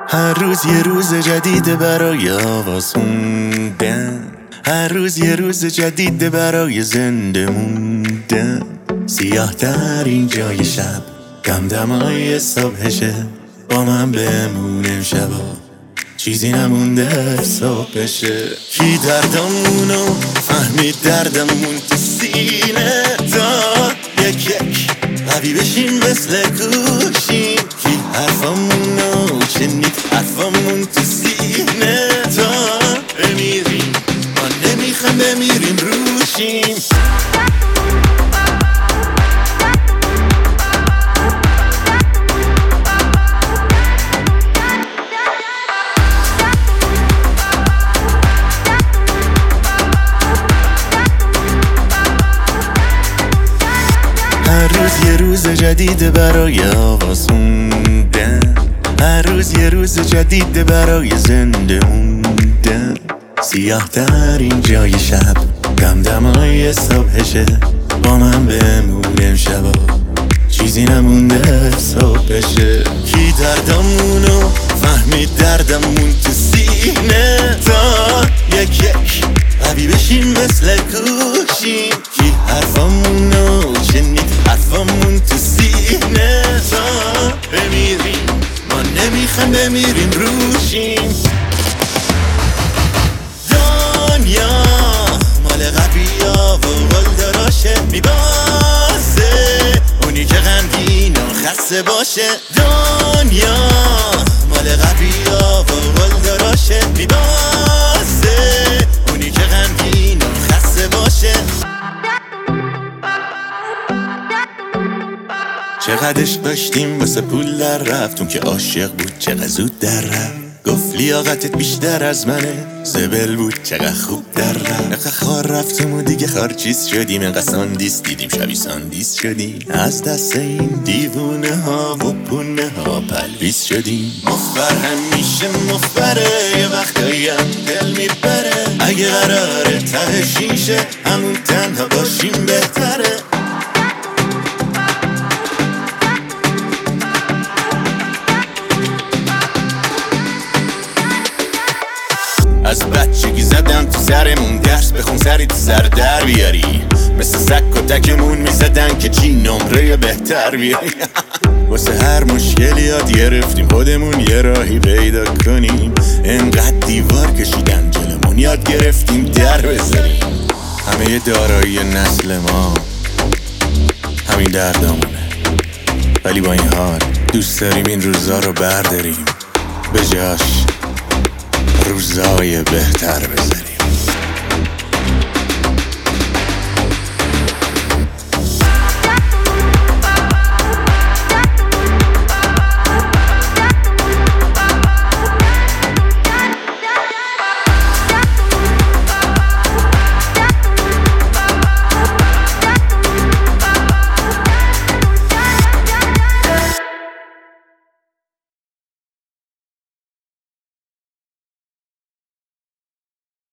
هر روز یه روز جدید برای آواز خوندن، هر روز یه روز جدید برای زنده موندن. سیاه ترین جای شب دمدمای صبحشه، با من بمونه شبا چیزی نمونده صبح بشه. کی دردمونو فهمید دردمون تو سینه داد، یک یک قوی بشیم مثل گوشیم. کی حرفمونو شنید حرفمون تو سینه داد، بمیریم ما نمیخوام بمیریم روشیم. هر روز یه روز جدید برای آواز خوندن، هر روز یه روز جدید برای زنده موندن. سیاه ترین جای شب دمدمای صبحشه، با من بمونه شبا چیزی نمونده صبح بشه. کی دردمونو فهمید دردمون تو سینه داد، یک یک قوی بشیم مثل گوشیم. کی حرفمونو شنید حرفمون تو سینه داد، بمیریم ما نمیخوام بمیریم روشیم. دنیا مال قویا و قلدراشه، میبازه اونی که غمگین و خسته باشه. دنیا مال قویا و قلدراشه، میبازه اونی که غمگین و خسته باشه. چقدرش داشتیم واسه پول در رفتون که عاشق بود چقدر زود در رفت. گفت لیاقتت بیشتر از منه، زبل بود چقدر خوب در رفت. نقه خار رفتم و دیگه خارچیز شدیم، انقدر ساندیس دیدیم شبی ساندیس شدیم. از دست این دیوونه ها و پونه ها پلویز شدیم. مفبر همیشه مفبره، یه وقتایی هم دل میبره. اگه قراره ته شیشه همون تنها باشیم بهتره. از بچگی زدن تو سرمون درس بخون سری تو سر در بیاری. مثل سک و تکمون میزدن که چی نمره بهتر بیاری. واسه هر مشکلی یاد گرفتیم خودمون یه راهی پیدا کنیم. انقدر دیوار کشیدن جلمون یاد گرفتیم در بزنیم. همه دارایی نسل ما همین دردمونه، ولی با این حال دوست داریم این روزا رو برداریم، به جاش روزای بهتر بذاریم.